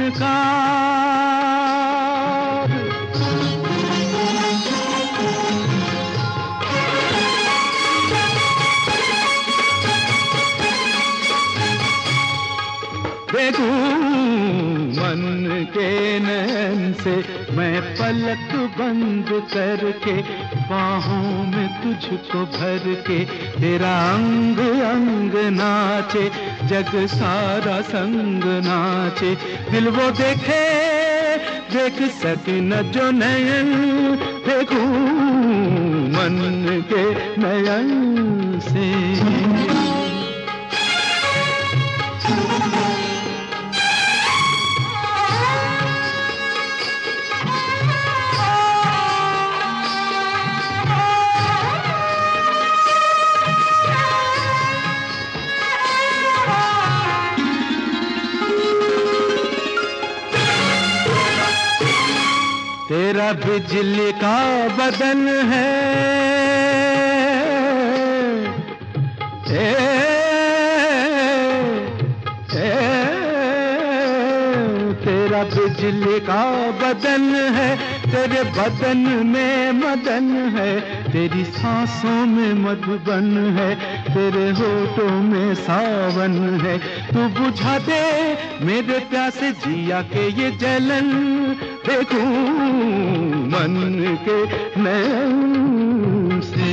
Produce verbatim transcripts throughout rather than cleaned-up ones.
फनकार। देखूं मन के नैन से मैं पलक बंद करके, बाहों में तुझको भर के, तेरा अंग अंग नाचे, जग सारा संग नाचे। दिल वो देखे देख सके न जो नयन, देखूं मन के नयन से। तेरा बिजली का बदन है, ए, ए, तेरा बिजली का बदन है, तेरे बदन में मदन है, तेरी सांसों में मधुबन है, तेरे होठों में सावन है। तू बुझा दे मेरे प्यासे जिया के ये जलन, देखूं मन के नैन से।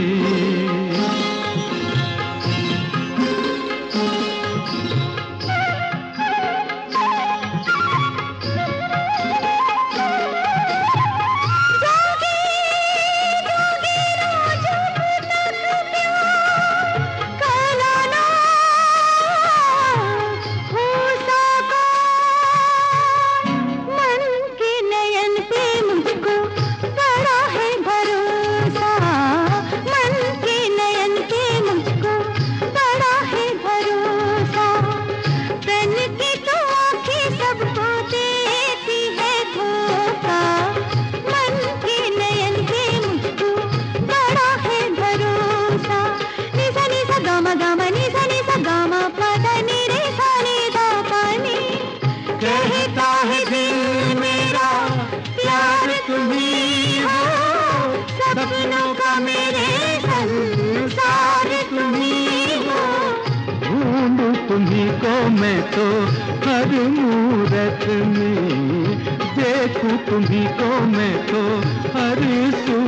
कहता है दिल मेरा प्यार तुम्ही हो, सपनों का मेरे संसार तुम्ही हो। ढूंढूं तुम्ही को मैं तो हर मूरत में, देखूं तुम्ही को मैं तो हर सूरत